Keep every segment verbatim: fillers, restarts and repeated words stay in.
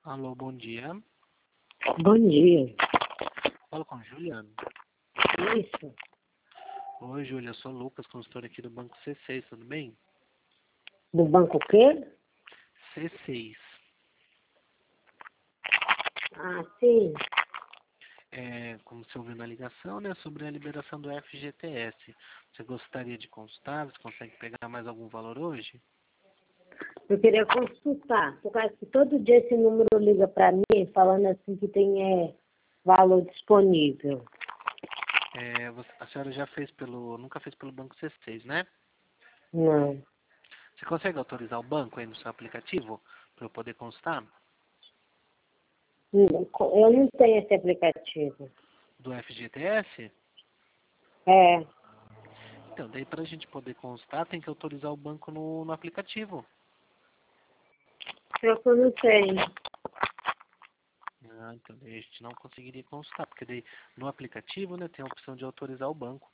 Alô, bom dia. Bom dia. Falo com a Júlia. Isso. Oi, Júlia, eu sou o Lucas, consultor aqui do Banco C seis, tudo bem? Do banco o quê? C seis. Ah, sim. É, como você ouviu na ligação, né, sobre a liberação do F G T S. Você gostaria de consultar? Você consegue pegar mais algum valor hoje? Eu queria consultar, por causa que todo dia esse número liga para mim falando assim que tem é, valor disponível. É, você- a senhora já fez pelo, nunca fez pelo Banco C seis, né? Não. Você consegue autorizar o banco aí no seu aplicativo para eu poder consultar Eu não tenho esse aplicativo. do F G T S? É, Então, daí para a gente poder constar, tem que autorizar o banco no, no aplicativo. só que eu não tenho. Ah, então daí a gente não conseguiria constar, porque daí no aplicativo, né, tem a opção de autorizar o banco.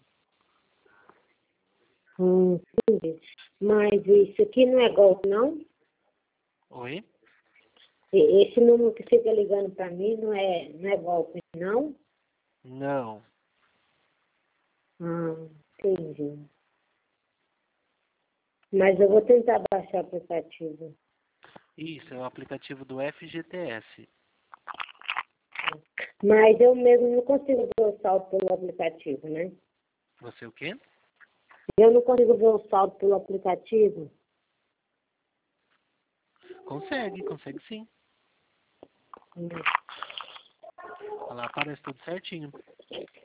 Hum, entendi. Mas isso aqui não é golpe, não? Oi? E- Esse número que fica ligando para mim não é, não é golpe, não? Não. Ah, entendi. Mas eu vou tentar baixar o aplicativo. Isso, é o aplicativo do F G T S. Mas eu mesmo não consigo ver o saldo pelo aplicativo, né? Você o quê? Eu não consigo ver o saldo pelo aplicativo. Consegue, consegue sim. Hum. Olha lá, aparece tudo certinho.